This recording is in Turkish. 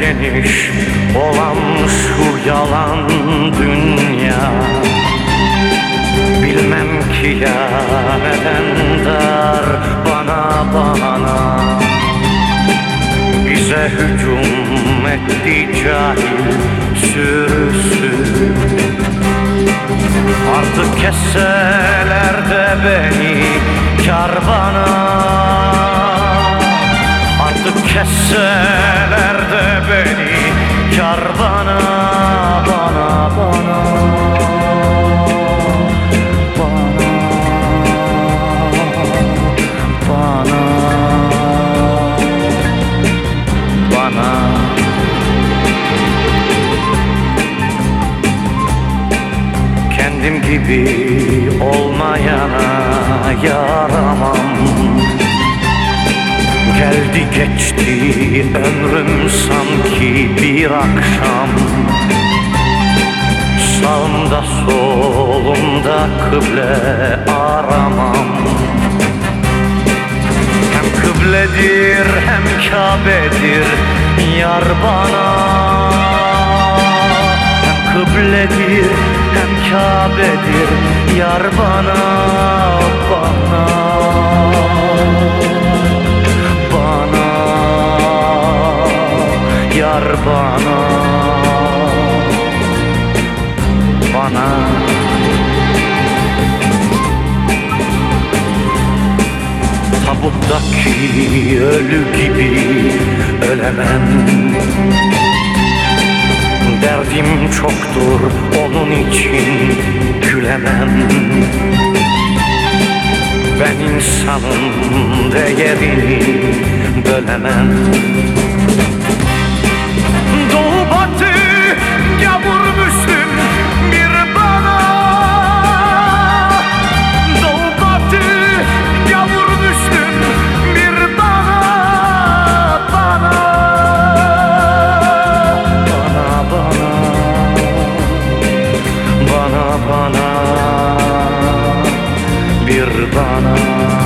geniş olan şu yalan dünya. Bilmem ki ya neden dar bana bize hücum etti cahil sürüsü. Artık kesseler de beni kar bana, artık kesseler de beni kar bana, bana, bana. Kendim gibi olmayana yaramam. Geldi geçti ömrüm sanki bir akşam. Sağımda solumda kıble aramam. Hem kıbledir hem Kabe'dir yar bana. Hem kıbledir hem Kabe'dir yar bana, bana, bana, yar bana, bana. Tabuttaki ölü gibi ölemem. Derdim çoktur onun için gülemem. Ben insanın değerini bölemem. Doğu batı gavur Müslüm bir bana. Doğu batı gavur Müslüm bir bana, bana, bana, bana, bir bana.